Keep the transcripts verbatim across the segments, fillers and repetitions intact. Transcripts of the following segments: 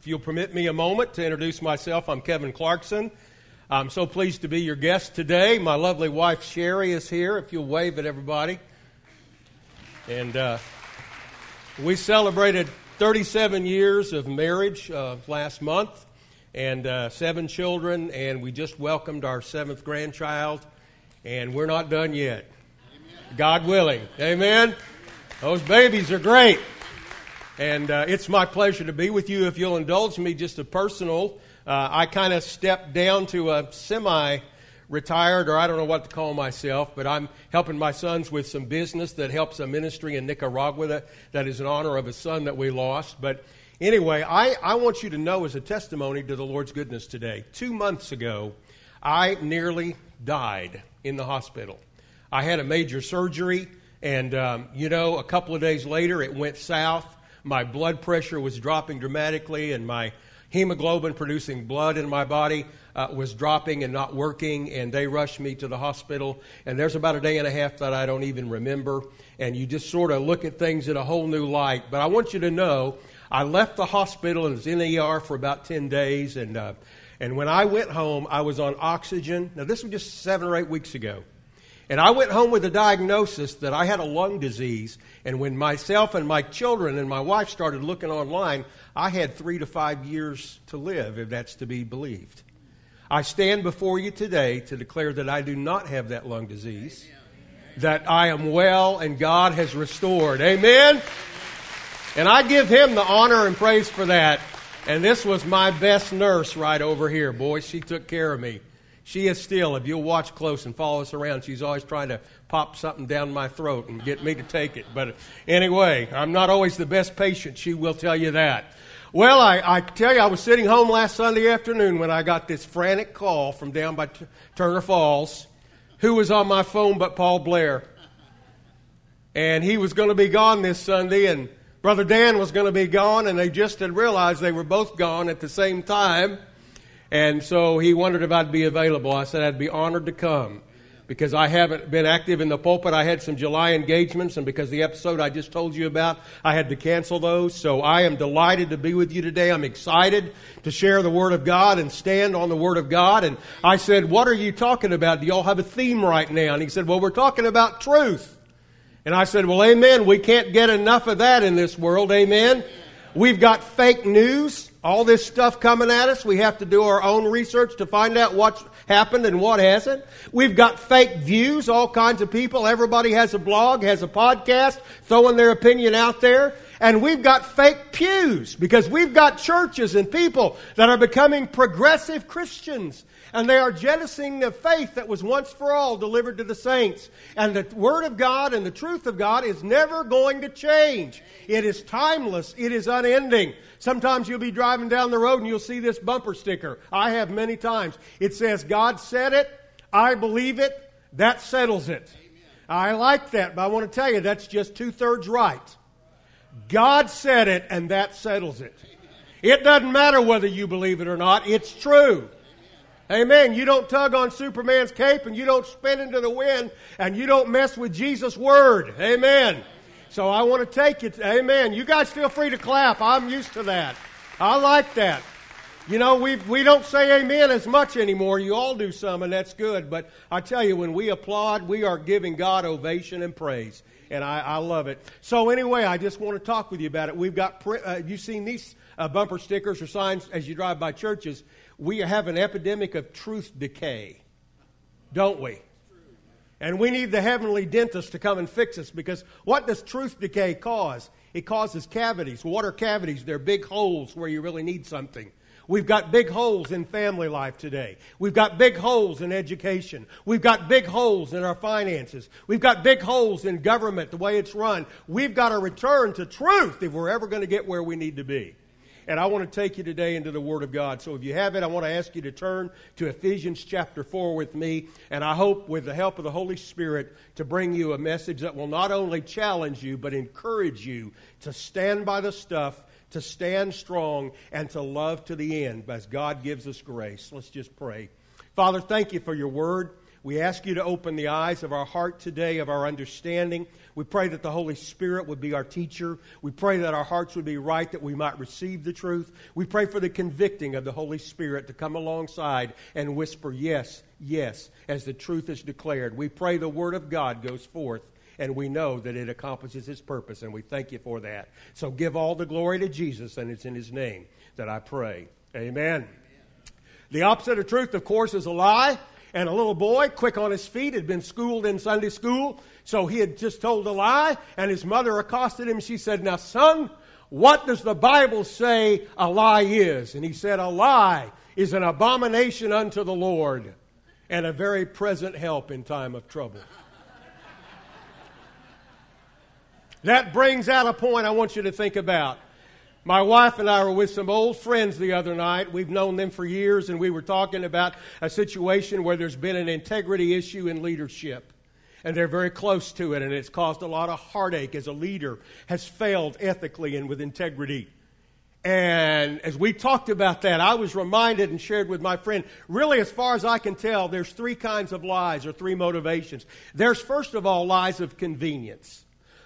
If you'll permit me a moment to introduce myself, I'm Kevin Clarkson. I'm so pleased to be your guest today. My lovely wife, Sherry, is here. If you'll wave at everybody. And uh, we celebrated thirty-seven years of marriage uh, last month, and uh, seven children, and we just welcomed our seventh grandchild, and we're not done yet. Amen. God willing. Amen? Those babies are great. And uh, it's my pleasure to be with you. If you'll indulge me, just a personal, uh, I kind of stepped down to a semi-retired, or I don't know what to call myself, but I'm helping my sons with some business that helps a ministry in Nicaragua that, that is in honor of a son that we lost. But anyway, I, I want you to know as a testimony to the Lord's goodness today. Two months ago, I nearly died in the hospital. I had a major surgery, and, um, you know, a couple of days later, it went south. My blood pressure was dropping dramatically, and my hemoglobin producing blood in my body uh, was dropping and not working, and they rushed me to the hospital. And there's about a day and a half that I don't even remember, and you just sort of look at things in a whole new light. But I want you to know, I left the hospital and was in the E R for about ten days, and uh, and when I went home, I was on oxygen. Now, this was just seven or eight weeks ago. And I went home with a diagnosis that I had a lung disease. And when myself and my children and my wife started looking online, I had three to five years to live, if that's to be believed. I stand before you today to declare that I do not have that lung disease, that I am well and God has restored. Amen? And I give Him the honor and praise for that. And this was my best nurse right over here. Boy, she took care of me. She is still, if you'll watch close and follow us around, she's always trying to pop something down my throat and get me to take it. But anyway, I'm not always the best patient. She will tell you that. Well, I, I tell you, I was sitting home last Sunday afternoon when I got this frantic call from down by T- Turner Falls. Who was on my phone but Paul Blair? And he was going to be gone this Sunday, and Brother Dan was going to be gone, and they just had realized they were both gone at the same time. And so he wondered if I'd be available. I said I'd be honored to come because I haven't been active in the pulpit. I had some July engagements, and because the episode I just told you about, I had to cancel those. So I am delighted to be with you today. I'm excited to share the Word of God and stand on the Word of God. And I said, what are you talking about? Do y'all have a theme right now? And he said, well, we're talking about truth. And I said, well, amen. We can't get enough of that in this world. Amen. We've got fake news, all this stuff coming at us. We have to do our own research to find out what's happened and what hasn't. We've got fake views, all kinds of people. Everybody has a blog, has a podcast, throwing their opinion out there. And we've got fake pews because we've got churches and people that are becoming progressive Christians. And they are jettisoning the faith that was once for all delivered to the saints. And the Word of God and the truth of God is never going to change. It is timeless. It is unending. Sometimes you'll be driving down the road and you'll see this bumper sticker. I have many times. It says, God said it. I believe it. That settles it. Amen. I like that, but I want to tell you that's just two-thirds right. God said it, and that settles it. It doesn't matter whether you believe it or not. It's true. Amen. You don't tug on Superman's cape, and you don't spin into the wind, and you don't mess with Jesus' word. Amen. So I want to take it. Amen. You guys feel free to clap. I'm used to that. I like that. You know, we we don't say amen as much anymore. You all do some, and that's good. But I tell you, when we applaud, we are giving God ovation and praise. And I, I love it. So anyway, I just want to talk with you about it. We've got, uh, you've seen these uh, bumper stickers or signs as you drive by churches. We have an epidemic of truth decay, don't we? And we need the heavenly dentist to come and fix us, because what does truth decay cause? It causes cavities. What are cavities? They're big holes where you really need something. We've got big holes in family life today. We've got big holes in education. We've got big holes in our finances. We've got big holes in government, the way it's run. We've got to return to truth if we're ever going to get where we need to be. And I want to take you today into the Word of God. So if you have it, I want to ask you to turn to Ephesians chapter four with me. And I hope with the help of the Holy Spirit to bring you a message that will not only challenge you, but encourage you to stand by the stuff, to stand strong, and to love to the end as God gives us grace. Let's just pray. Father, thank you for your Word. We ask you to open the eyes of our heart today, of our understanding. We pray that the Holy Spirit would be our teacher. We pray that our hearts would be right, that we might receive the truth. We pray for the convicting of the Holy Spirit to come alongside and whisper, yes, yes, as the truth is declared. We pray the Word of God goes forth, and we know that it accomplishes its purpose, and we thank you for that. So give all the glory to Jesus, and it's in His name that I pray. Amen. Amen. The opposite of truth, of course, is a lie. And a little boy, quick on his feet, had been schooled in Sunday school, so he had just told a lie, and his mother accosted him. She said, now, son, what does the Bible say a lie is? And he said, a lie is an abomination unto the Lord and a very present help in time of trouble. That brings out a point I want you to think about. My wife and I were with some old friends the other night. We've known them for years, and we were talking about a situation where there's been an integrity issue in leadership. And they're very close to it, and it's caused a lot of heartache as a leader has failed ethically and with integrity. And as we talked about that, I was reminded and shared with my friend, really, as far as I can tell, there's three kinds of lies or three motivations. There's, first of all, lies of convenience.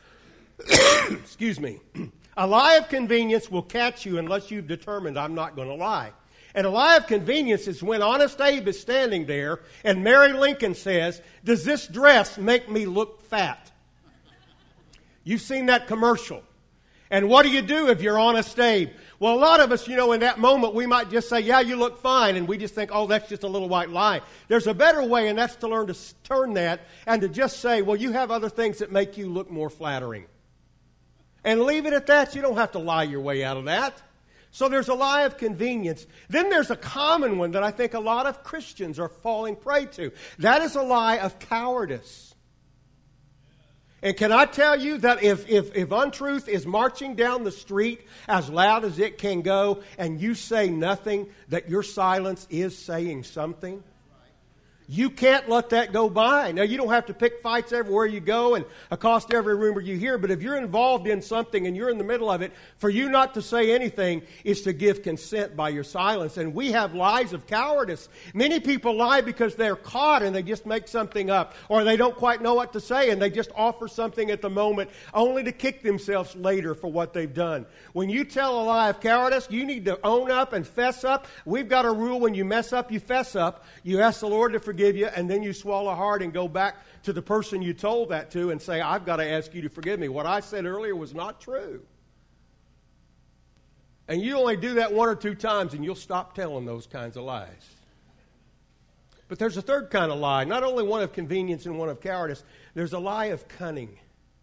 Excuse me. A lie of convenience will catch you unless you've determined I'm not going to lie. And a lie of convenience is when Honest Abe is standing there and Mary Lincoln says, does this dress make me look fat? You've seen that commercial. And what do you do if you're Honest Abe? Well, a lot of us, you know, in that moment, we might just say, yeah, you look fine. And we just think, oh, that's just a little white lie. There's a better way, and that's to learn to turn that and to just say, well, you have other things that make you look more flattering. And leave it at that. You don't have to lie your way out of that. So there's a lie of convenience. Then there's a common one that I think a lot of Christians are falling prey to. That is a lie of cowardice. And can I tell you that if, if, if untruth is marching down the street as loud as it can go and you say nothing, that your silence is saying something? You can't let that go by. Now, you don't have to pick fights everywhere you go and accost every rumor you hear, but if you're involved in something and you're in the middle of it, for you not to say anything is to give consent by your silence. And we have lies of cowardice. Many people lie because they're caught and they just make something up, or they don't quite know what to say and they just offer something at the moment only to kick themselves later for what they've done. When you tell a lie of cowardice, you need to own up and fess up. We've got a rule: when you mess up, you fess up. You ask the Lord to forgive you, and then you swallow hard and go back to the person you told that to and say, I've got to ask you to forgive me. What I said earlier was not true. And you only do that one or two times and you'll stop telling those kinds of lies. But there's a third kind of lie, not only one of convenience and one of cowardice. There's a lie of cunning.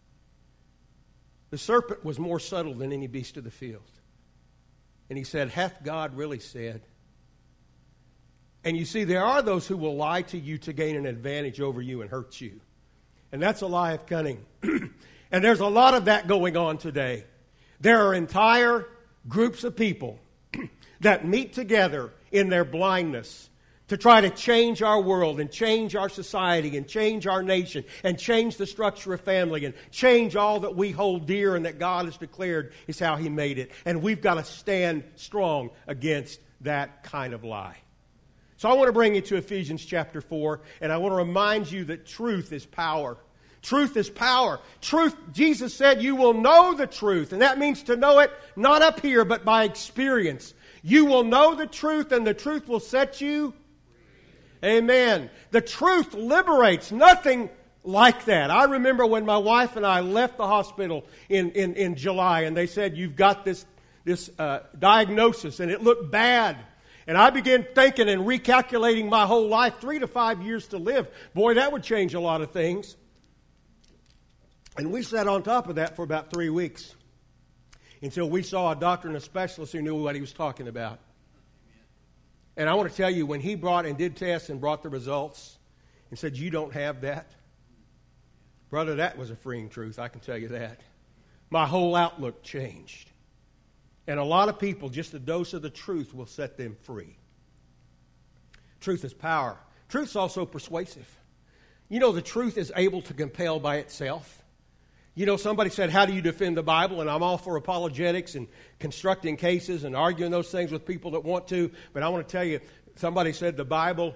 The serpent was more subtle than any beast of the field. And he said, hath God really said? And you see, there are those who will lie to you to gain an advantage over you and hurt you. And that's a lie of cunning. And there's a lot of that going on today. There are entire groups of people that meet together in their blindness to try to change our world and change our society and change our nation and change the structure of family and change all that we hold dear and that God has declared is how He made it. And we've got to stand strong against that kind of lie. So I want to bring you to Ephesians chapter four, and I want to remind you that truth is power. Truth is power. Truth, Jesus said, you will know the truth, and that means to know it not up here, but by experience. You will know the truth, and the truth will set you free. Amen. The truth liberates. Nothing like that. I remember when my wife and I left the hospital in, in, in July, and they said, you've got this, this uh, diagnosis, and it looked bad. And I began thinking and recalculating my whole life, three to five years to live. Boy, that would change a lot of things. And we sat on top of that for about three weeks until we saw a doctor and a specialist who knew what he was talking about. And I want to tell you, when he brought and did tests and brought the results and said, you don't have that, brother, that was a freeing truth, I can tell you that. My whole outlook changed. And a lot of people, just a dose of the truth will set them free. Truth is power. Truth's also persuasive. You know, the truth is able to compel by itself. You know, somebody said, how do you defend the Bible? And I'm all for apologetics and constructing cases and arguing those things with people that want to. But I want to tell you, somebody said the Bible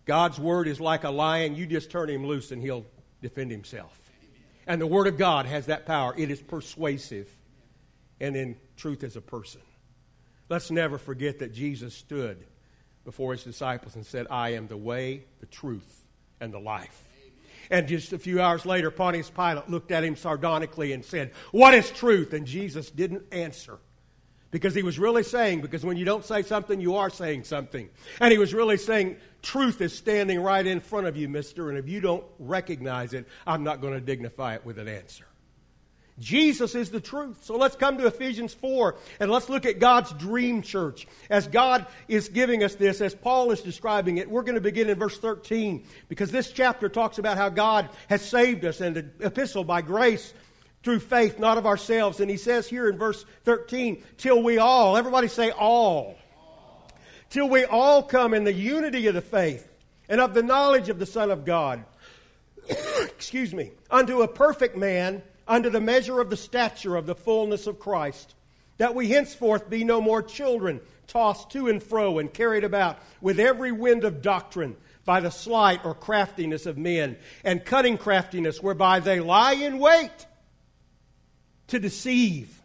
God's word is like a lion. You just turn him loose and he'll defend himself. And the word of God has that power. It is persuasive. And then truth is a person. Let's never forget that Jesus stood before his disciples and said, I am the way, the truth, and the life. And just a few hours later, Pontius Pilate looked at him sardonically and said, what is truth? And Jesus didn't answer. Because he was really saying, because when you don't say something, you are saying something. And he was really saying, truth is standing right in front of you, mister, and if you don't recognize it, I'm not going to dignify it with an answer. Jesus is the truth. So let's come to Ephesians four and let's look at God's dream church. As God is giving us this, as Paul is describing it, we're going to begin in verse thirteen because this chapter talks about how God has saved us and the epistle by grace through faith, not of ourselves. And he says here in verse thirteen, till we all, everybody say all, all. Till we all come in the unity of the faith and of the knowledge of the Son of God, excuse me, unto a perfect man, unto the measure of the stature of the fullness of Christ, that we henceforth be no more children, tossed to and fro and carried about with every wind of doctrine by the sleight or craftiness of men, and cunning craftiness whereby they lie in wait to deceive.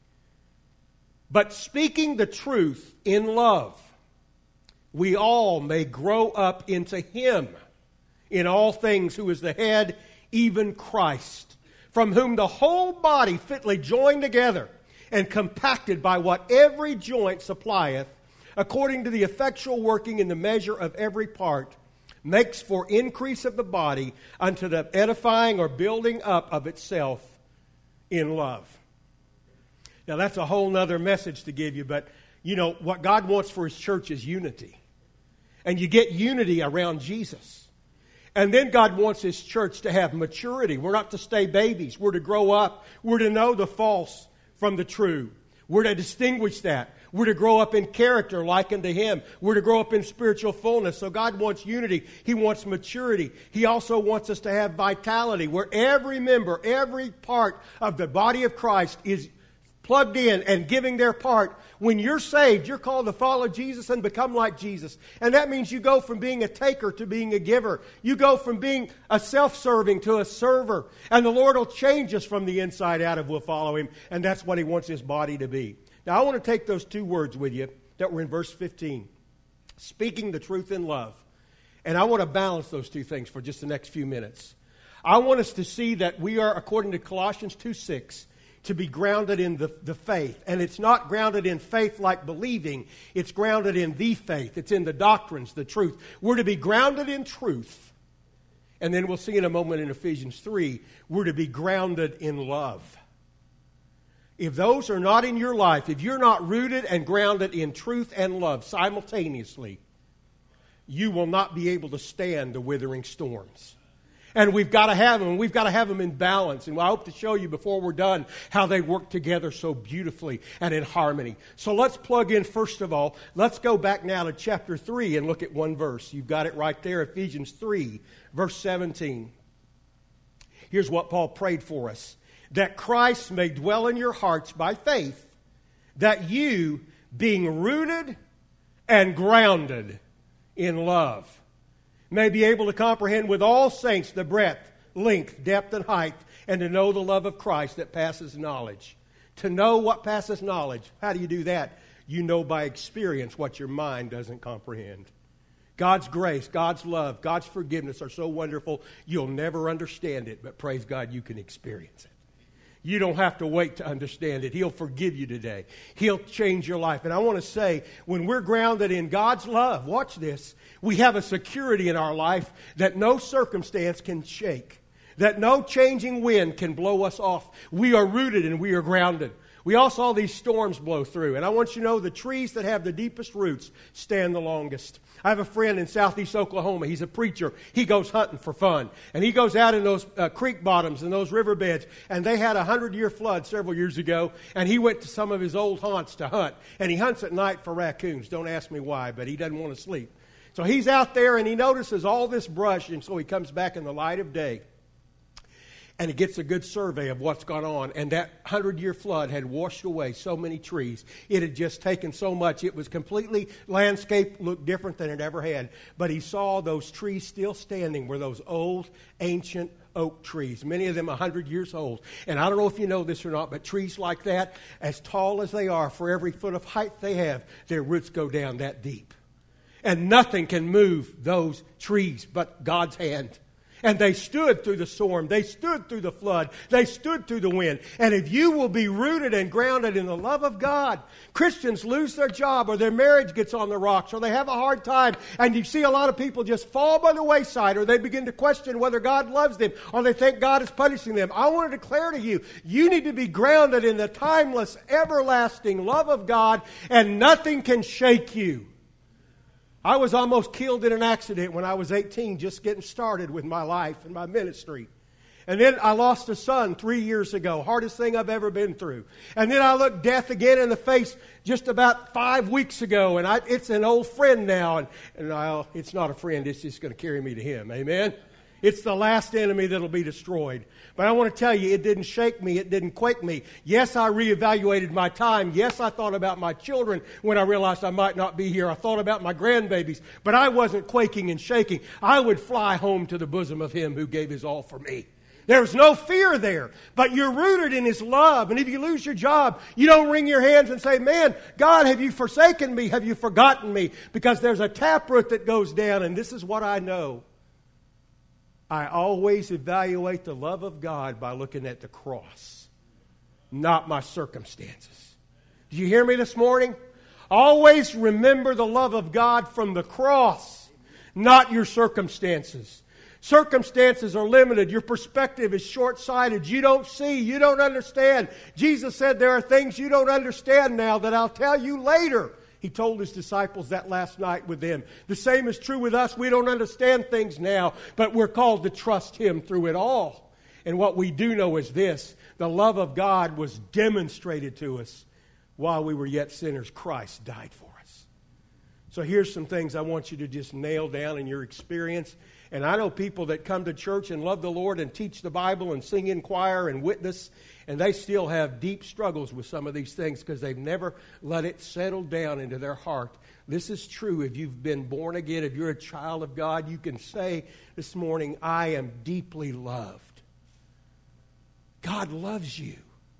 But speaking the truth in love, we all may grow up into Him in all things, who is the head, even Christ, from whom the whole body fitly joined together and compacted by what every joint supplieth, according to the effectual working in the measure of every part, makes for increase of the body unto the edifying or building up of itself in love. Now that's a whole nother message to give you, but you know, what God wants for His church is unity. And you get unity around Jesus. And then God wants His church to have maturity. We're not to stay babies. We're to grow up. We're to know the false from the true. We're to distinguish that. We're to grow up in character like unto Him. We're to grow up in spiritual fullness. So God wants unity. He wants maturity. He also wants us to have vitality, where every member, every part of the body of Christ is plugged in and giving their part. When you're saved, you're called to follow Jesus and become like Jesus. And that means you go from being a taker to being a giver. You go from being a self-serving to a server. And the Lord will change us from the inside out if we'll follow Him. And that's what He wants His body to be. Now I want to take those two words with you that were in verse fifteen. Speaking the truth in love. And I want to balance those two things for just the next few minutes. I want us to see that we are, according to Colossians two six, to be grounded in the, the faith. And it's not grounded in faith like believing. It's grounded in the faith. It's in the doctrines, the truth. We're to be grounded in truth. And then we'll see in a moment in Ephesians three, we're to be grounded in love. If those are not in your life, if you're not rooted and grounded in truth and love simultaneously, you will not be able to stand the withering storms. And we've got to have them, and we've got to have them in balance. And I hope to show you before we're done how they work together so beautifully and in harmony. So let's plug in, first of all, let's go back now to chapter three and look at one verse. You've got it right there, Ephesians three, verse seventeen. Here's what Paul prayed for us. That Christ may dwell in your hearts by faith, that you, being rooted and grounded in love, may be able to comprehend with all saints the breadth, length, depth, and height, and to know the love of Christ that passes knowledge. To know what passes knowledge. How do you do that? You know by experience what your mind doesn't comprehend. God's grace, God's love, God's forgiveness are so wonderful, you'll never understand it, but praise God, you can experience it. You don't have to wait to understand it. He'll forgive you today. He'll change your life. And I want to say, when we're grounded in God's love, watch this, we have a security in our life that no circumstance can shake, that no changing wind can blow us off. We are rooted and we are grounded. We all saw these storms blow through. And I want you to know the trees that have the deepest roots stand the longest. I have a friend in southeast Oklahoma. He's a preacher. He goes hunting for fun. And he goes out in those uh, creek bottoms and those riverbeds. And they had a hundred-year flood several years ago. And he went to some of his old haunts to hunt. And he hunts at night for raccoons. Don't ask me why, but he doesn't want to sleep. So he's out there and he notices all this brush. And so he comes back in the light of day. and it gets a good survey of what's gone on. And that hundred-year flood had washed away so many trees. It had just taken so much. It was completely, landscape looked different than it ever had. But he saw those trees still standing were those old, ancient oak trees, many of them a hundred years old. And I don't know if you know this or not, but trees like that, as tall as they are, for every foot of height they have, their roots go down that deep. And nothing can move those trees but God's hand. And they stood through the storm. They stood through the flood. They stood through the wind. And if you will be rooted and grounded in the love of God, Christians lose their job or their marriage gets on the rocks or they have a hard time. And you see a lot of people just fall by the wayside, or they begin to question whether God loves them, or they think God is punishing them. I want to declare to you, you need to be grounded in the timeless, everlasting love of God, and nothing can shake you. I was almost killed in an accident when I was eighteen, just getting started with my life and my ministry. And then I lost a son three years ago, hardest thing I've ever been through. And then I looked death again in the face just about five weeks ago, and I, it's an old friend now. And, and well, it's not a friend, it's just going to carry me to him. Amen? It's the last enemy that'll be destroyed. But I want to tell you, it didn't shake me. It didn't quake me. Yes, I reevaluated my time. Yes, I thought about my children when I realized I might not be here. I thought about my grandbabies. But I wasn't quaking and shaking. I would fly home to the bosom of Him who gave His all for me. There's no fear there. But you're rooted in His love. And if you lose your job, you don't wring your hands and say, man, God, have you forsaken me? Have you forgotten me? Because there's a taproot that goes down. And this is what I know. I always evaluate the love of God by looking at the cross, not my circumstances. Do you hear me this morning? Always remember the love of God from the cross, not your circumstances. Circumstances are limited. Your perspective is short-sighted. You don't see. You don't understand. Jesus said there are things you don't understand now that I'll tell you later. He told His disciples that last night with them. The same is true with us. We don't understand things now, but we're called to trust Him through it all. And what we do know is this: the love of God was demonstrated to us while we were yet sinners. Christ died for us. So here's some things I want you to just nail down in your experience. And I know people that come to church and love the Lord and teach the Bible and sing in choir and witness, and they still have deep struggles with some of these things because they've never let it settle down into their heart. This is true if you've been born again. If you're a child of God, you can say this morning, I am deeply loved. God loves you.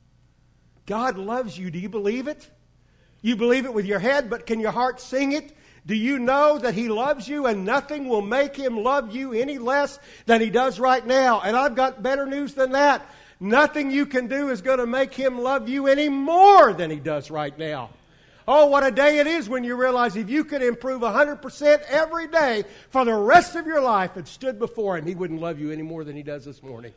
God loves you. Do you believe it? You believe it with your head, but can your heart sing it? Do you know that He loves you and nothing will make Him love you any less than He does right now? And I've got better news than that. Nothing you can do is going to make Him love you any more than He does right now. Oh, what a day it is when you realize if you could improve one hundred percent every day for the rest of your life and stood before Him, He wouldn't love you any more than He does this morning.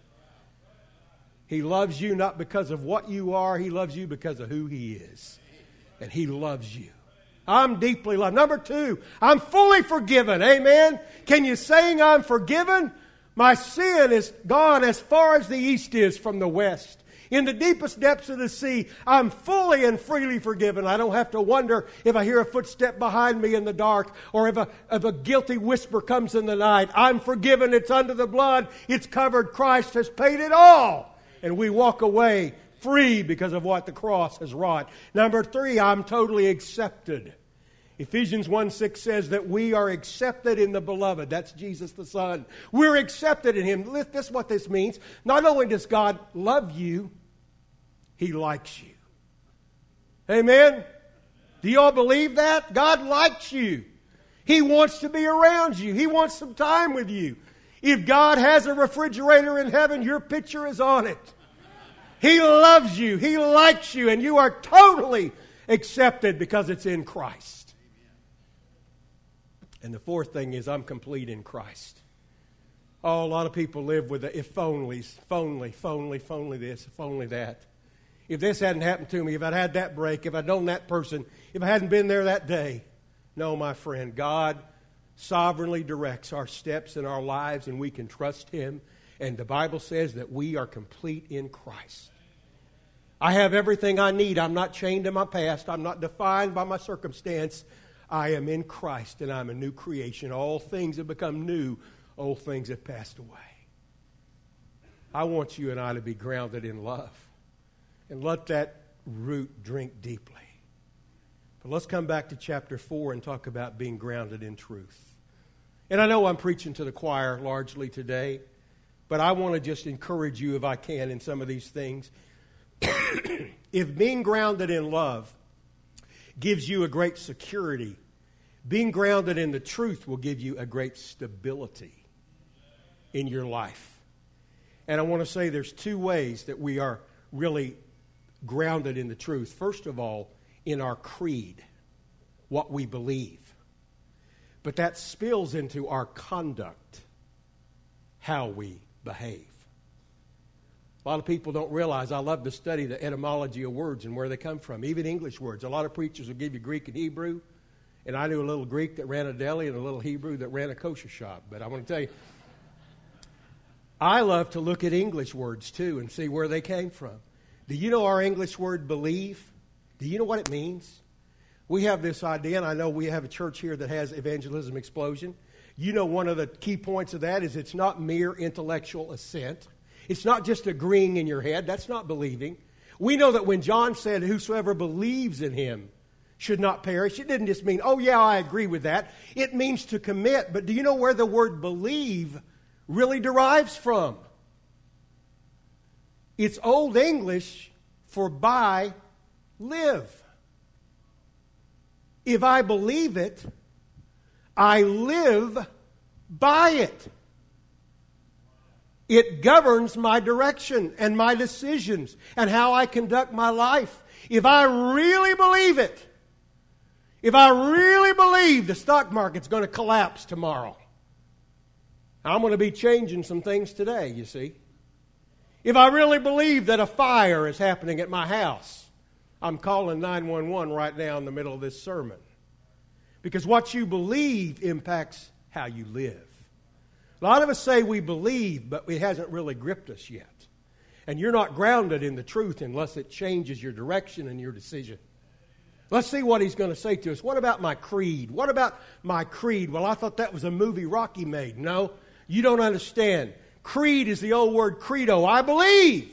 He loves you not because of what you are. He loves you because of who He is. And He loves you. I'm deeply loved. Number two, I'm fully forgiven. Amen. Can you sing I'm forgiven? My sin is gone as far as the east is from the west. In the deepest depths of the sea, I'm fully and freely forgiven. I don't have to wonder if I hear a footstep behind me in the dark or if a, if a guilty whisper comes in the night. I'm forgiven. It's under the blood. It's covered. Christ has paid it all. And we walk away free because of what the cross has wrought. Number three, I'm totally accepted. Ephesians one six says that we are accepted in the beloved. That's Jesus the Son. We're accepted in Him. This is what this means. Not only does God love you, He likes you. Amen? Do you all believe that? God likes you. He wants to be around you. He wants some time with you. If God has a refrigerator in heaven, your picture is on it. He loves you. He likes you. And you are totally accepted because it's in Christ. And the fourth thing is I'm complete in Christ. Oh, a lot of people live with the if onlys, if only, if only, if only this, if only that. If this hadn't happened to me, if I'd had that break, if I'd known that person, if I hadn't been there that day. No, my friend, God sovereignly directs our steps in our lives and we can trust Him. And the Bible says that we are complete in Christ. I have everything I need. I'm not chained to my past. I'm not defined by my circumstance. I am in Christ and I'm a new creation. All things have become new. Old things have passed away. I want you and I to be grounded in love. And let that root drink deeply. But let's come back to chapter four and talk about being grounded in truth. And I know I'm preaching to the choir largely today, but I want to just encourage you, if I can, in some of these things. If being grounded in love gives you a great security, being grounded in the truth will give you a great stability in your life. And I want to say there's two ways that we are really grounded in the truth. First of all, in our creed, what we believe. But that spills into our conduct, how we behave. A lot of people don't realize I love to study the etymology of words and where they come from, even English words. A lot of preachers will give you Greek and Hebrew, and I knew a little Greek that ran a deli and a little Hebrew that ran a kosher shop. But I want to tell you, I love to look at English words too and see where they came from. Do you know our English word believe? Do you know what it means? We have this idea, and I know we have a church here that has Evangelism Explosion. You know one of the key points of that is it's not mere intellectual assent. It's not just agreeing in your head. That's not believing. We know that when John said, whosoever believes in him should not perish, it didn't just mean, oh yeah, I agree with that. It means to commit. But do you know where the word believe really derives from? It's Old English for by, live. If I believe it, I live by it. It governs my direction and my decisions and how I conduct my life. If I really believe it, if I really believe the stock market's going to collapse tomorrow, I'm going to be changing some things today, you see. If I really believe that a fire is happening at my house, I'm calling nine one one right now in the middle of this sermon. Because what you believe impacts how you live. A lot of us say we believe, but it hasn't really gripped us yet. And you're not grounded in the truth unless it changes your direction and your decision. Let's see what he's going to say to us. What about my creed? What about my creed? Well, I thought that was a movie Rocky made. No, you don't understand. Creed is the old word credo. I believe.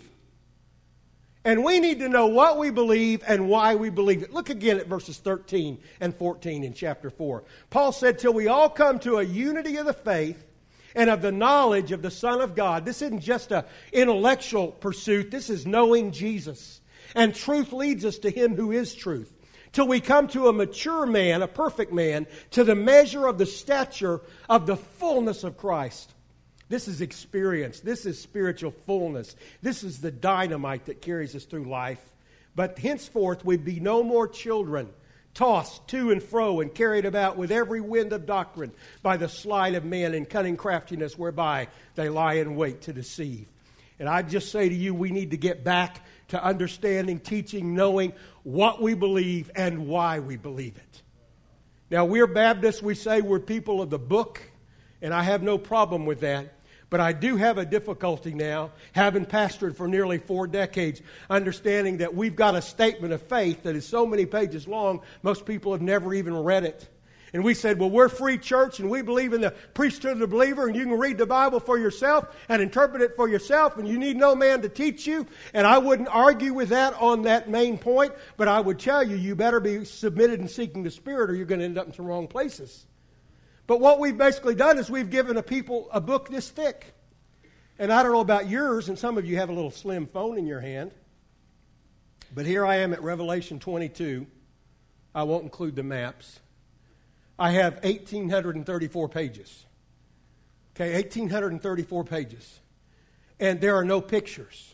And we need to know what we believe and why we believe it. Look again at verses thirteen and fourteen in chapter four. Paul said, till we all come to a unity of the faith and of the knowledge of the Son of God. This isn't just an intellectual pursuit. This is knowing Jesus. And truth leads us to Him who is truth. Till we come to a mature man, a perfect man, to the measure of the stature of the fullness of Christ. This is experience. This is spiritual fullness. This is the dynamite that carries us through life. But henceforth we be no more children, tossed to and fro and carried about with every wind of doctrine by the sleight of men and cunning craftiness whereby they lie in wait to deceive. And I just say to you, we need to get back to understanding, teaching, knowing what we believe and why we believe it. Now, we're Baptists. We say we're people of the book, and I have no problem with that. But I do have a difficulty now, having pastored for nearly four decades, understanding that we've got a statement of faith that is so many pages long, most people have never even read it. And we said, well, we're free church, and we believe in the priesthood of the believer, and you can read the Bible for yourself and interpret it for yourself, and you need no man to teach you. And I wouldn't argue with that on that main point, but I would tell you, you better be submitted and seeking the Spirit, or you're going to end up in some wrong places. But what we've basically done is we've given a people a book this thick. And I don't know about yours, and some of you have a little slim phone in your hand. But here I am at Revelation twenty-two. I won't include the maps. I have one thousand eight hundred thirty-four pages. Okay, one thousand eight hundred thirty-four pages. And there are no pictures.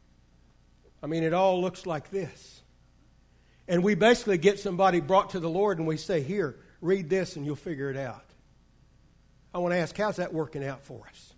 I mean, it all looks like this. And we basically get somebody brought to the Lord and we say, here, read this and you'll figure it out. I want to ask, how's that working out for us?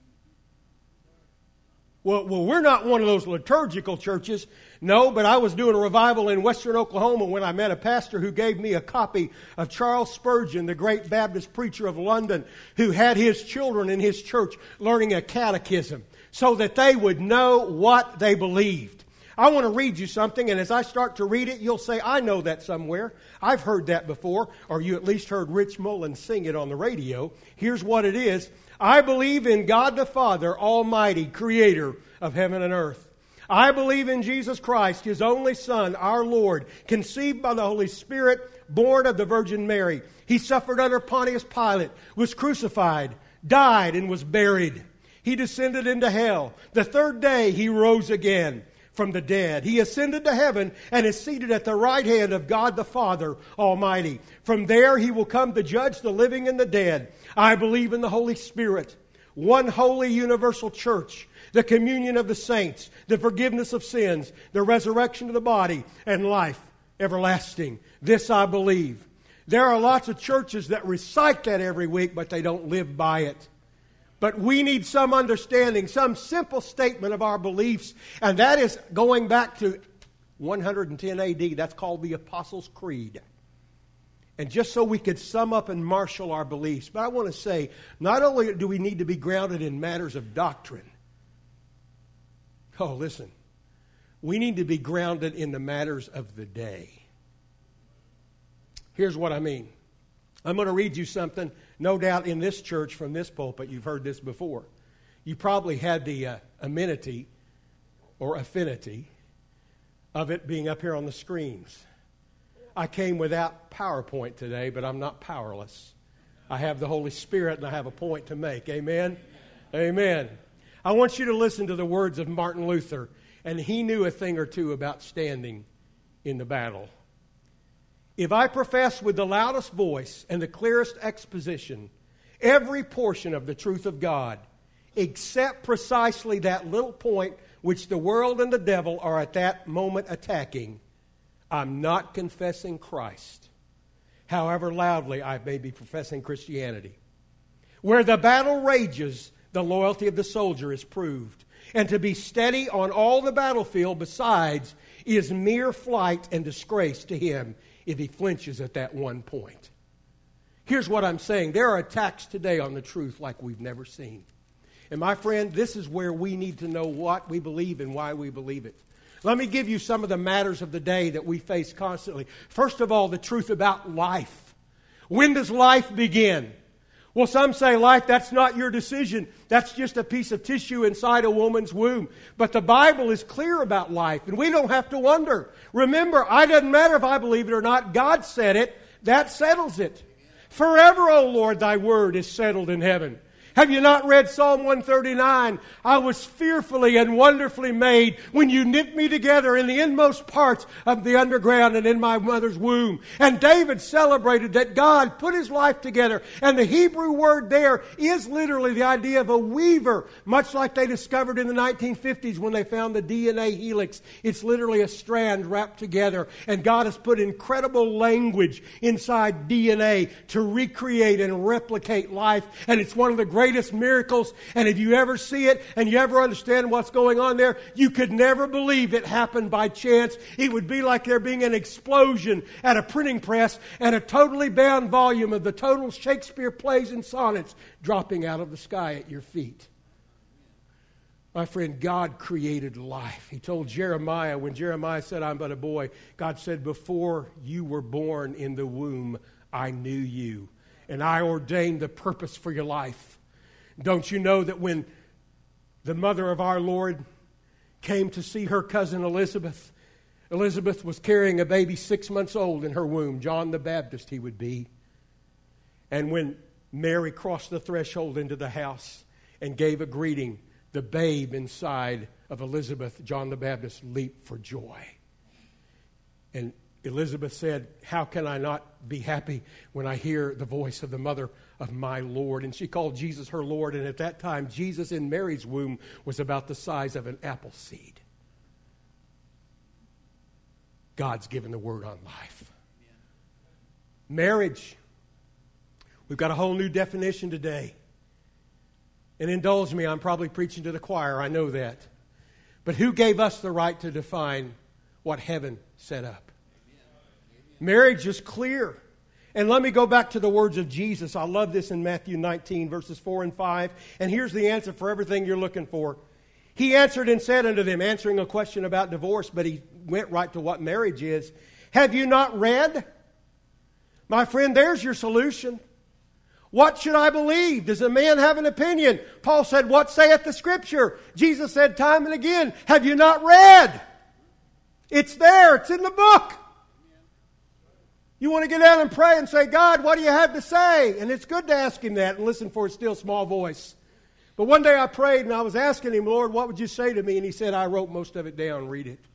Well, well, we're not one of those liturgical churches. No, but I was doing a revival in western Oklahoma when I met a pastor who gave me a copy of Charles Spurgeon, the great Baptist preacher of London, who had his children in his church learning a catechism so that they would know what they believed. I want to read you something, and as I start to read it, you'll say, I know that somewhere. I've heard that before, or you at least heard Rich Mullins sing it on the radio. Here's what it is. I believe in God the Father, Almighty, Creator of heaven and earth. I believe in Jesus Christ, His only Son, our Lord, conceived by the Holy Spirit, born of the Virgin Mary. He suffered under Pontius Pilate, was crucified, died, and was buried. He descended into hell. The third day He rose again from the dead. He ascended to heaven and is seated at the right hand of God the Father Almighty. From there He will come to judge the living and the dead. I believe in the Holy Spirit, one holy universal church, the communion of the saints, the forgiveness of sins, the resurrection of the body, and life everlasting. This I believe. There are lots of churches that recite that every week, but they don't live by it. But we need some understanding, some simple statement of our beliefs, and that is going back to one hundred ten A D. That's called the Apostles' Creed. And just so we could sum up and marshal our beliefs. But I want to say, not only do we need to be grounded in matters of doctrine. Oh, listen. We need to be grounded in the matters of the day. Here's what I mean. I'm going to read you something, no doubt in this church from this pulpit. You've heard this before. You probably had the uh, amenity or affinity of it being up here on the screens. I came without PowerPoint today, but I'm not powerless. I have the Holy Spirit and I have a point to make. Amen? Amen. I want you to listen to the words of Martin Luther, and he knew a thing or two about standing in the battle. If I profess with the loudest voice and the clearest exposition every portion of the truth of God, except precisely that little point which the world and the devil are at that moment attacking, I'm not confessing Christ, however loudly I may be professing Christianity. Where the battle rages, the loyalty of the soldier is proved. And to be steady on all the battlefield besides is mere flight and disgrace to him if he flinches at that one point. Here's what I'm saying. There are attacks today on the truth like we've never seen. And my friend, this is where we need to know what we believe and why we believe it. Let me give you some of the matters of the day that we face constantly. First of all, the truth about life. When does life begin? Well, some say life, that's not your decision. That's just a piece of tissue inside a woman's womb. But the Bible is clear about life, and we don't have to wonder. Remember, it doesn't matter if I believe it or not. God said it. That settles it. Forever, O Lord, thy word is settled in heaven. Have you not read Psalm one thirty-nine? I was fearfully and wonderfully made when you knit me together in the inmost parts of the underground and in my mother's womb. And David celebrated that God put his life together. And the Hebrew word there is literally the idea of a weaver, much like they discovered in the nineteen fifties when they found the D N A helix. It's literally a strand wrapped together. And God has put incredible language inside D N A to recreate and replicate life. And it's one of the great greatest miracles, and if you ever see it and you ever understand what's going on there, you could never believe it happened by chance. It would be like there being an explosion at a printing press and a totally bound volume of the total Shakespeare plays and sonnets dropping out of the sky at your feet. My friend, God created life. He told Jeremiah, when Jeremiah said, I'm but a boy, God said, before you were born in the womb, I knew you, and I ordained the purpose for your life. Don't you know that when the mother of our Lord came to see her cousin Elizabeth, Elizabeth was carrying a baby six months old in her womb. John the Baptist he would be. And when Mary crossed the threshold into the house and gave a greeting, the babe inside of Elizabeth, John the Baptist, leaped for joy. And Elizabeth said, how can I not be happy when I hear the voice of the mother of my Lord? And she called Jesus her Lord. And at that time, Jesus in Mary's womb was about the size of an apple seed. God's given the word on life. Marriage. We've got a whole new definition today. And indulge me, I'm probably preaching to the choir. I know that. But who gave us the right to define what heaven set up? Marriage is clear. And let me go back to the words of Jesus. I love this in Matthew nineteen, verses four and five. And here's the answer for everything you're looking for. He answered and said unto them, answering a question about divorce, but he went right to what marriage is. Have you not read? My friend, there's your solution. What should I believe? Does a man have an opinion? Paul said, what saith the Scripture? Jesus said time and again, have you not read? It's there. It's in the book. You want to get down and pray and say, God, what do you have to say? And it's good to ask Him that and listen for a still small voice. But one day I prayed and I was asking Him, Lord, what would you say to me? And He said, I wrote most of it down. Read it.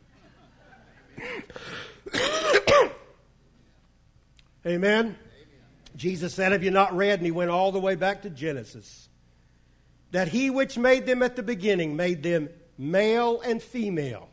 Amen. Jesus said, have you not read? And He went all the way back to Genesis. That He which made them at the beginning made them male and female.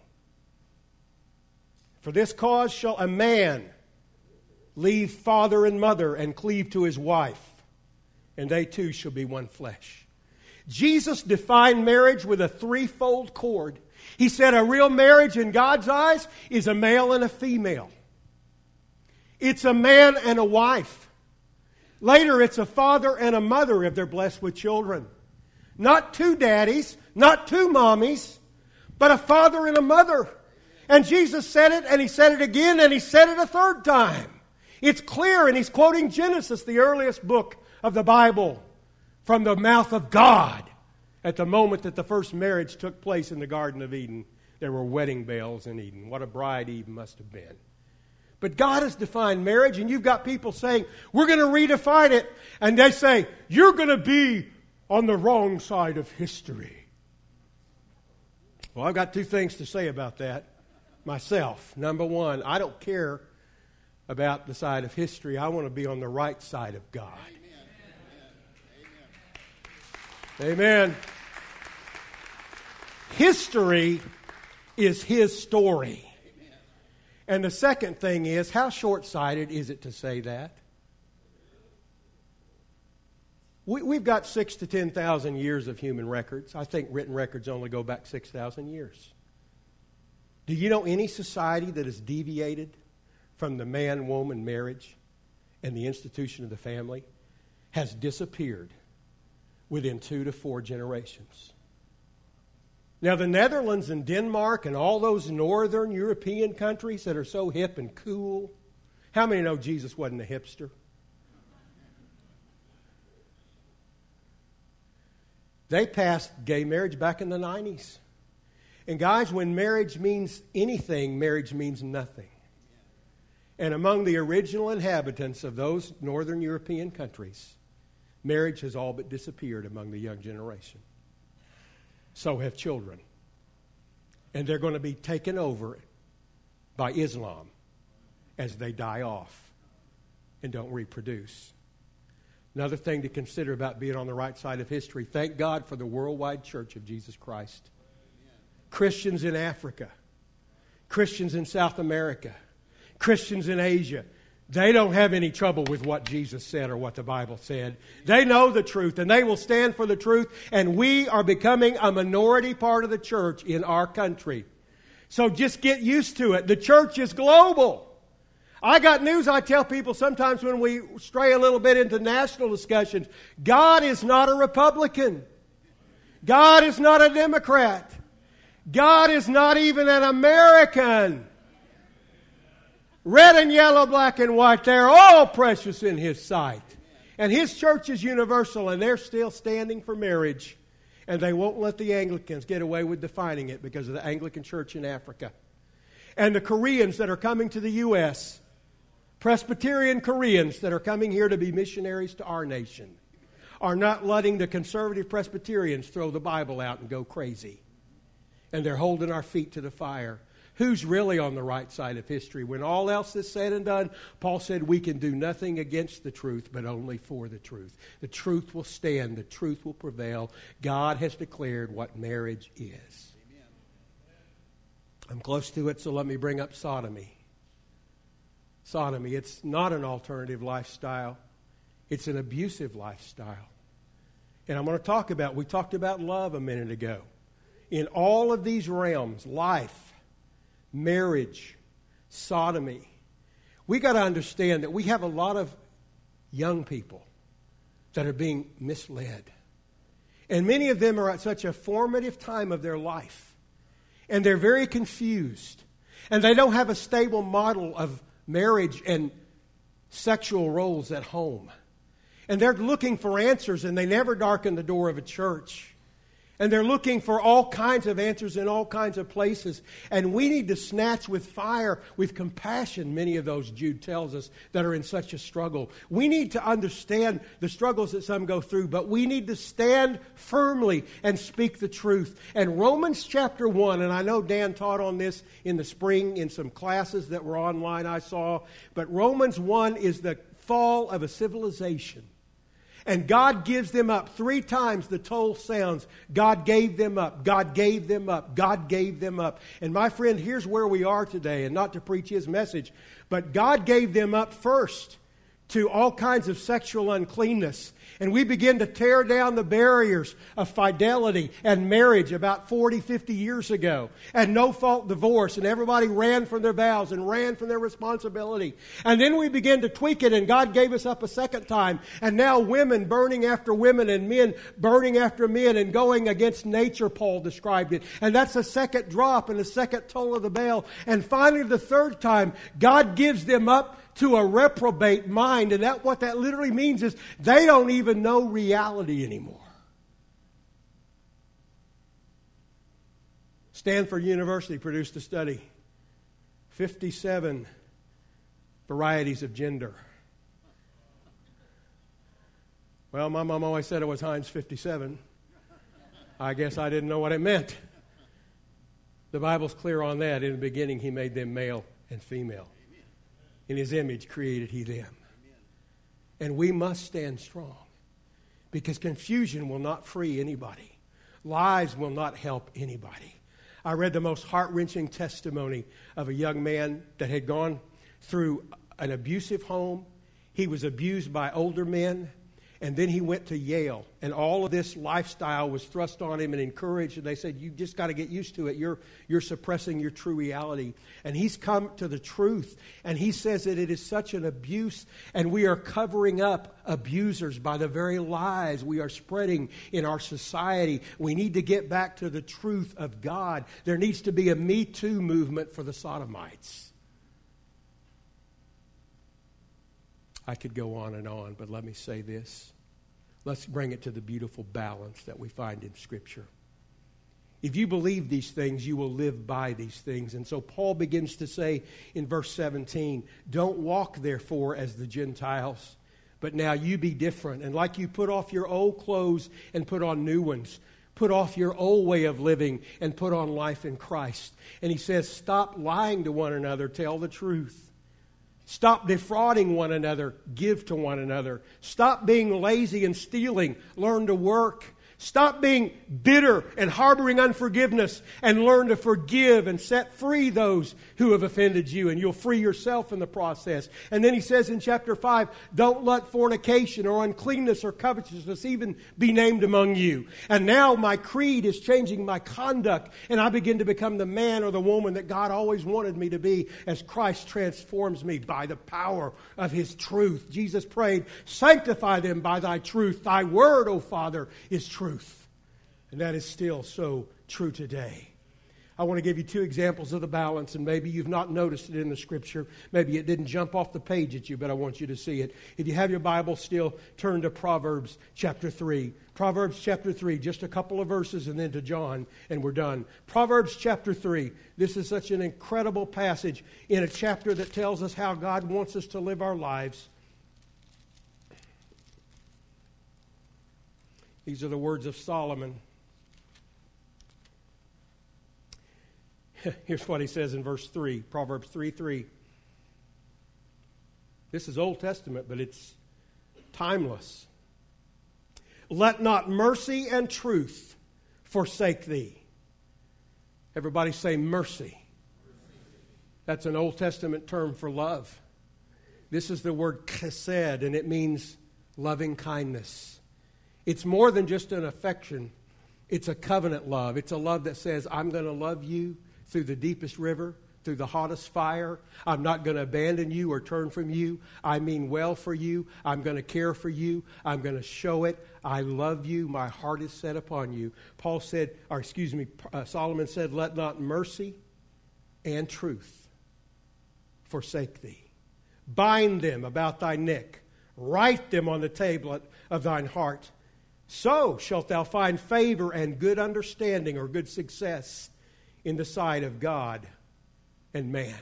For this cause shall a man leave father and mother and cleave to his wife, and they two shall be one flesh. Jesus defined marriage with a threefold cord. He said a real marriage in God's eyes is a male and a female. It's a man and a wife. Later, it's a father and a mother if they're blessed with children. Not two daddies, not two mommies, but a father and a mother. And Jesus said it, and He said it again, and He said it a third time. It's clear, and He's quoting Genesis, the earliest book of the Bible, from the mouth of God. At the moment that the first marriage took place in the Garden of Eden, there were wedding bells in Eden. What a bride Eve must have been. But God has defined marriage, and you've got people saying, we're going to redefine it. And they say, you're going to be on the wrong side of history. Well, I've got two things to say about that myself. Number one, I don't care about the side of history. I want to be on the right side of God. Amen. Amen. History is His story. And the second thing is, how short-sighted is it to say that? We, we've got six to ten thousand years of human records. I think written records only go back six thousand years. Do you know any society that has deviated from the man-woman marriage and the institution of the family has disappeared within two to four generations? Now, the Netherlands and Denmark and all those northern European countries that are so hip and cool, how many know Jesus wasn't a hipster? They passed gay marriage back in the nineties. And guys, when marriage means anything, marriage means nothing. And among the original inhabitants of those northern European countries, marriage has all but disappeared among the young generation. So have children. And they're going to be taken over by Islam as they die off and don't reproduce. Another thing to consider about being on the right side of history, thank God for the worldwide church of Jesus Christ. Christians in Africa, Christians in South America, Christians in Asia, they don't have any trouble with what Jesus said or what the Bible said. They know the truth, and they will stand for the truth, and we are becoming a minority part of the church in our country. So just get used to it. The church is global. I got news I tell people sometimes when we stray a little bit into national discussions. God is not a Republican. God is not a Democrat. God is not even an American. Red and yellow, black and white, they're all precious in His sight. And His church is universal, and they're still standing for marriage. And they won't let the Anglicans get away with defining it because of the Anglican Church in Africa. And the Koreans that are coming to the U S, Presbyterian Koreans that are coming here to be missionaries to our nation, are not letting the conservative Presbyterians throw the Bible out and go crazy. And they're holding our feet to the fire. Who's really on the right side of history? When all else is said and done, Paul said we can do nothing against the truth, but only for the truth. The truth will stand. The truth will prevail. God has declared what marriage is. Amen. I'm close to it, so let me bring up sodomy. Sodomy, it's not an alternative lifestyle. It's an abusive lifestyle. And I'm going to talk about, we talked about love a minute ago. In all of these realms, life, marriage, sodomy, we got to understand that we have a lot of young people that are being misled. And many of them are at such a formative time of their life. And they're very confused. And they don't have a stable model of marriage and sexual roles at home. And they're looking for answers, and they never darken the door of a church. And they're looking for all kinds of answers in all kinds of places. And we need to snatch with fire, with compassion, many of those, Jude tells us, that are in such a struggle. We need to understand the struggles that some go through, but we need to stand firmly and speak the truth. And Romans chapter one, and I know Dan taught on this in the spring in some classes that were online I saw, but Romans one is the fall of a civilization. And God gives them up. Three times the toll sounds. God gave them up. God gave them up. God gave them up. And my friend, here's where we are today. And not to preach his message, but God gave them up first to all kinds of sexual uncleanness. And we begin to tear down the barriers of fidelity and marriage about forty, fifty years ago. And no-fault divorce. And everybody ran from their vows and ran from their responsibility. And then we begin to tweak it, and God gave us up a second time. And now women burning after women and men burning after men and going against nature, Paul described it. And that's a second drop and a second toll of the bell. And finally, the third time, God gives them up to a reprobate mind. And that what that literally means is they don't even know reality anymore. Stanford University produced a study. fifty-seven varieties of gender. Well, my mom always said it was Heinz fifty-seven. I guess I didn't know what it meant. The Bible's clear on that. In the beginning, He made them male and female. In His image created He them. And we must stand strong, because confusion will not free anybody. Lies will not help anybody. I read the most heart-wrenching testimony of a young man that had gone through an abusive home. He was abused by older men. And then he went to Yale, and all of this lifestyle was thrust on him and encouraged. And they said, you just got to get used to it. You're, you're suppressing your true reality. And he's come to the truth. And he says that it is such an abuse, and we are covering up abusers by the very lies we are spreading in our society. We need to get back to the truth of God. There needs to be a Me Too movement for the sodomites. I could go on and on, but let me say this. Let's bring it to the beautiful balance that we find in Scripture. If you believe these things, you will live by these things. And so Paul begins to say in verse seventeen, don't walk therefore as the Gentiles, but now you be different. And like you put off your old clothes and put on new ones, put off your old way of living and put on life in Christ. And he says, stop lying to one another, tell the truth. Stop defrauding one another. Give to one another. Stop being lazy and stealing. Learn to work. Stop being bitter and harboring unforgiveness, and learn to forgive and set free those who have offended you, and you'll free yourself in the process. And then he says in chapter five, don't let fornication or uncleanness or covetousness even be named among you. And now my creed is changing my conduct, and I begin to become the man or the woman that God always wanted me to be as Christ transforms me by the power of His truth. Jesus prayed, sanctify them by Thy truth. Thy word, O Father, is truth. And that is still so true today. I want to give you two examples of the balance, and maybe you've not noticed it in the Scripture. Maybe it didn't jump off the page at you, but I want you to see it. If you have your Bible still, turn to Proverbs chapter three. Proverbs chapter three, just a couple of verses and then to John, and we're done. Proverbs chapter three. This is such an incredible passage in a chapter that tells us how God wants us to live our lives. These are the words of Solomon. Here's what he says in verse three, Proverbs three three. This is Old Testament, but it's timeless. Let not mercy and truth forsake thee. Everybody say mercy. That's an Old Testament term for love. This is the word chesed, and it means loving kindness. It's more than just an affection. It's a covenant love. It's a love that says, I'm going to love you through the deepest river, through the hottest fire. I'm not going to abandon you or turn from you. I mean well for you. I'm going to care for you. I'm going to show it. I love you. My heart is set upon you. Paul said, or excuse me, uh, Solomon said, let not mercy and truth forsake thee. Bind them about thy neck. Write them on the tablet of thine heart. So shalt thou find favor and good understanding or good success in the sight of God and man.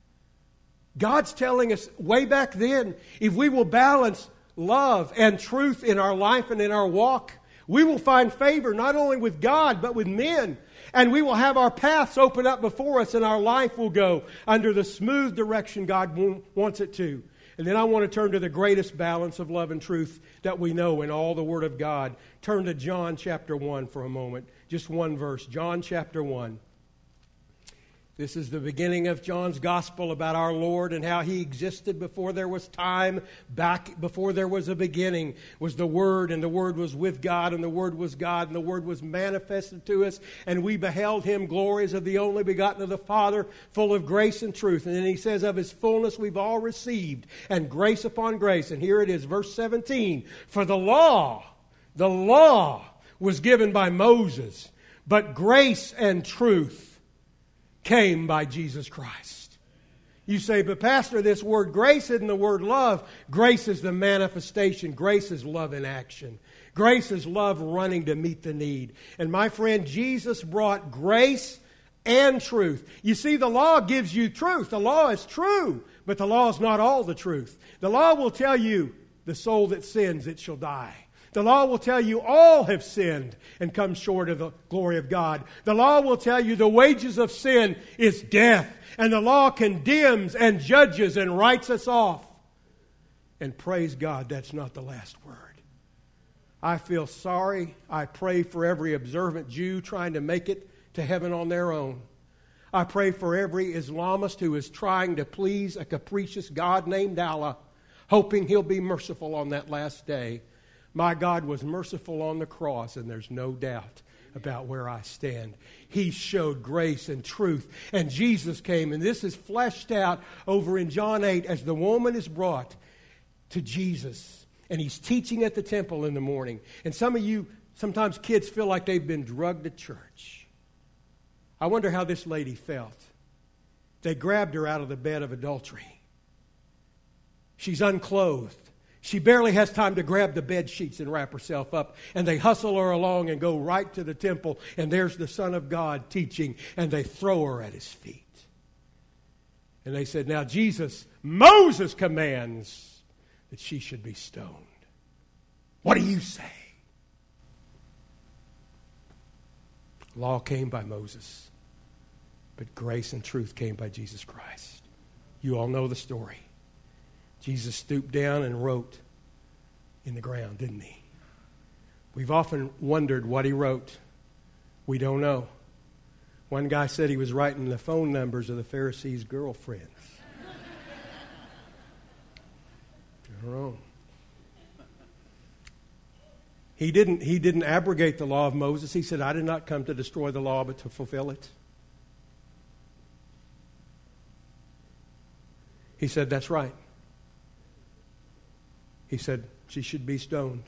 God's telling us way back then, if we will balance love and truth in our life and in our walk, we will find favor not only with God but with men. And we will have our paths open up before us, and our life will go under the smooth direction God wants it to. And then I want to turn to the greatest balance of love and truth that we know in all the Word of God. Turn to John chapter one for a moment. Just one verse. John chapter one. This is the beginning of John's gospel about our Lord and how He existed before there was time, back before there was a beginning was the Word, and the Word was with God, and the Word was God, and the Word was manifested to us, and we beheld Him, glories of the only begotten of the Father, full of grace and truth. And then He says, of His fullness we've all received, and grace upon grace. And here it is, verse seventeen. For the law, the law was given by Moses, but grace and truth came by Jesus Christ. You say, but Pastor, this word grace isn't the word love. Grace is the manifestation. Grace is love in action. Grace is love running to meet the need. And my friend, Jesus brought grace and truth. You see, the law gives you truth. The law is true, but the law is not all the truth. The law will tell you, the soul that sins, it shall die. The law will tell you all have sinned and come short of the glory of God. The law will tell you the wages of sin is death. And the law condemns and judges and writes us off. And praise God, that's not the last word. I feel sorry. I pray for every observant Jew trying to make it to heaven on their own. I pray for every Islamist who is trying to please a capricious God named Allah, hoping He'll be merciful on that last day. My God was merciful on the cross, and there's no doubt about where I stand. He showed grace and truth, and Jesus came, and this is fleshed out over in John eight as the woman is brought to Jesus, and He's teaching at the temple in the morning. And some of you, sometimes kids feel like they've been drugged to church. I wonder how this lady felt. They grabbed her out of the bed of adultery. She's unclothed. She barely has time to grab the bed sheets and wrap herself up. And they hustle her along and go right to the temple. And there's the Son of God teaching. And they throw her at His feet. And they said, now Jesus, Moses commands that she should be stoned. What do you say? Law came by Moses. But grace and truth came by Jesus Christ. You all know the story. Jesus stooped down and wrote in the ground, didn't He? We've often wondered what He wrote. We don't know. One guy said he was writing the phone numbers of the Pharisees' girlfriends. Your own. He didn't, he didn't abrogate the law of Moses. He said, I did not come to destroy the law, but to fulfill it. He said, that's right. He said, she should be stoned.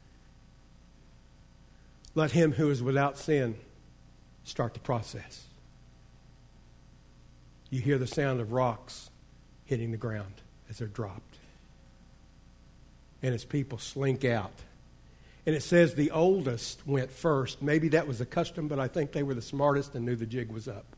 Let him who is without sin start the process. You hear the sound of rocks hitting the ground as they're dropped. And as people slink out. And it says the oldest went first. Maybe that was the custom, but I think they were the smartest and knew the jig was up.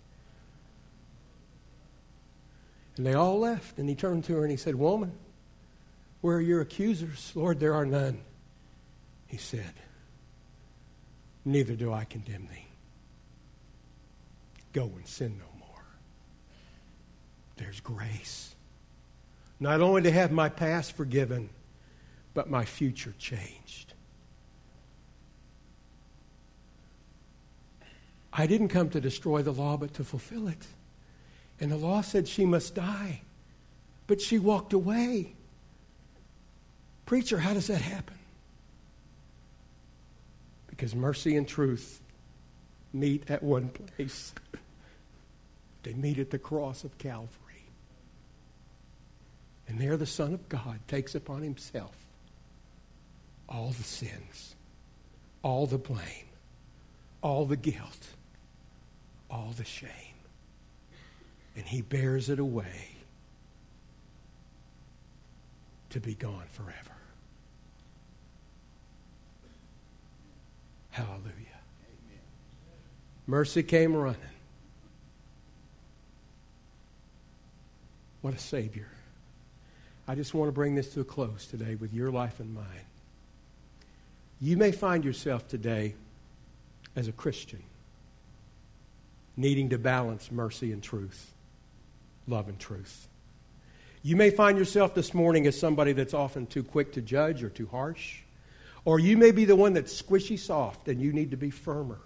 And they all left. And He turned to her and He said, woman, where are your accusers? Lord, there are none. He said, neither do I condemn thee. Go and sin no more. There's grace. Not only to have my past forgiven, but my future changed. I didn't come to destroy the law, but to fulfill it. And the law said she must die. But she walked away. Preacher, how does that happen? Because mercy and truth meet at one place. They meet at the cross of Calvary. And there the Son of God takes upon himself all the sins, all the blame, all the guilt, all the shame. And he bears it away to be gone forever. Hallelujah. Amen. Mercy came running. What a Savior. I just want to bring this to a close today with your life and mine. You may find yourself today as a Christian needing to balance mercy and truth, love and truth. You may find yourself this morning as somebody that's often too quick to judge or too harsh. Or you may be the one that's squishy soft and you need to be firmer.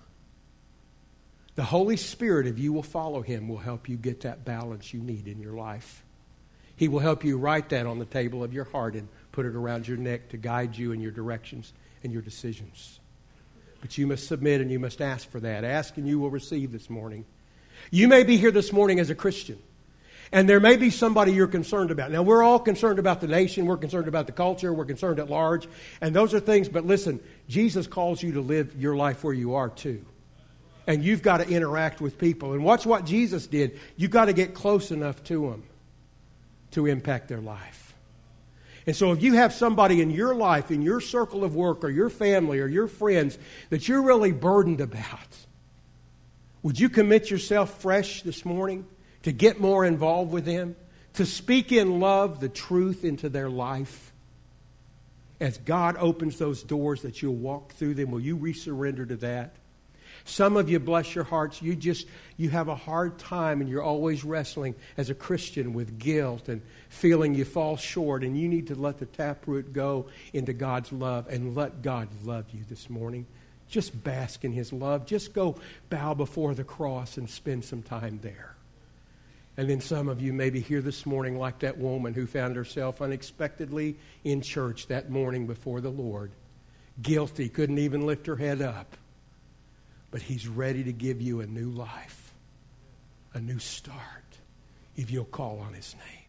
The Holy Spirit, if you will follow him, will help you get that balance you need in your life. He will help you write that on the table of your heart and put it around your neck to guide you in your directions and your decisions. But you must submit and you must ask for that. Ask and you will receive this morning. You may be here this morning as a Christian. And there may be somebody you're concerned about. Now, we're all concerned about the nation. We're concerned about the culture. We're concerned at large. And those are things. But listen, Jesus calls you to live your life where you are too. And you've got to interact with people. And watch what Jesus did. You've got to get close enough to them to impact their life. And so if you have somebody in your life, in your circle of work or your family or your friends that you're really burdened about, would you commit yourself fresh this morning to get more involved with them, to speak in love the truth into their life? As God opens those doors that you'll walk through them, will you resurrender to that? Some of you, bless your hearts, you just, you have a hard time and you're always wrestling as a Christian with guilt and feeling you fall short, and you need to let the taproot go into God's love and let God love you this morning. Just bask in his love. Just go bow before the cross and spend some time there. And then some of you may be here this morning like that woman who found herself unexpectedly in church that morning before the Lord. Guilty, couldn't even lift her head up. But he's ready to give you a new life, a new start, if you'll call on his name.